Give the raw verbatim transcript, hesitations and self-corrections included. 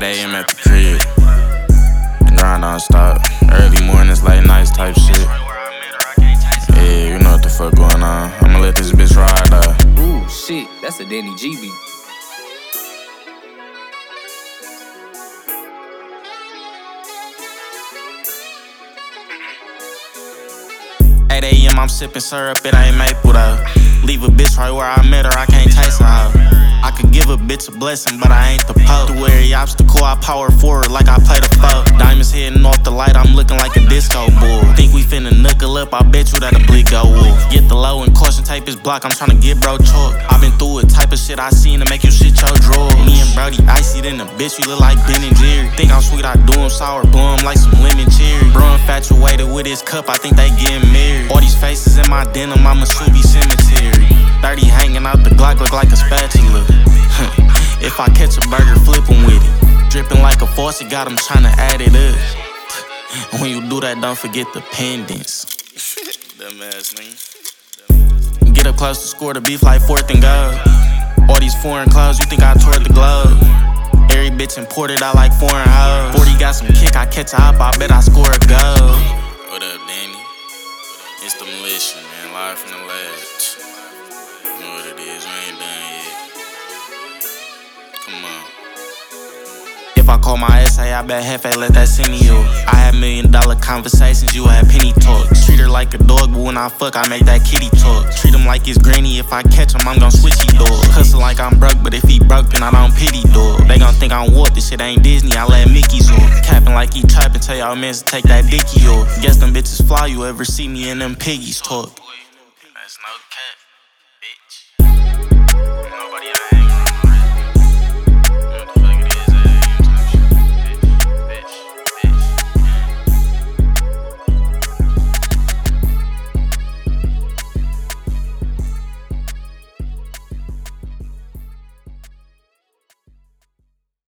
eight a m at the crib. The grind don't stop. Early mornings, late nights type shit. Yeah, you know what the fuck going on. I'ma let this bitch ride out. Ooh, shit, that's a Danny G beat. eight a m I'm sipping syrup, it ain't maple though. Leave a bitch right where I met her, I can't taste her hoe. I could give a bitch a blessing, but I ain't the Pope. Through every obstacle, I power forward like I play the foe. Diamonds hitting off the light, I'm looking like a disco bull. Think we finna knuckle up, I bet you that'll bleed go wolf. Get the low and caution tape his block, I'm tryna get bro chalk. I been through a type of shit I seen to make you shit your drawers. Me and Brody icy, then the bitch, we look like Ben and Jerry. Think I'm sweet, I do him sour, blow him like some lemon cherry. Bro infatuated with his cup, I think they getting married. All these faces in my denim, I'm a Subi cemetery. thirty hanging out the Glock, look like a spatula. If I catch a burger, flip him with it. Dripping like a faucet, got him tryna add it up. And when you do that, don't forget the pendants. Dumb ass nigga. Get up close to score the beef like fourth and goal. All these foreign clothes, you think I toured the globe. Every bitch imported, I like foreign hoes. forty got some kick, I catch a hop, I bet I score a goal. What up, Danny? It's the militia, man, live from the lab. You know what it is, we ain't done yet. Come on. If I call my essay, I bet Hefe let that send me you. I had million dollar conversations, you had penny talks. Treat her like a dog, but when I fuck, I make that kitty talk. Treat him like his granny, if I catch him, I'm gon' switch he dog. Hustle like I'm broke, but if he broke, then I don't pity dog. They gon' think I'm warped, this shit ain't Disney, I let Mickey's off. Capping like he trappin', tell y'all mans to take that dicky off. Guess them bitches fly, you ever see me in them piggies talk.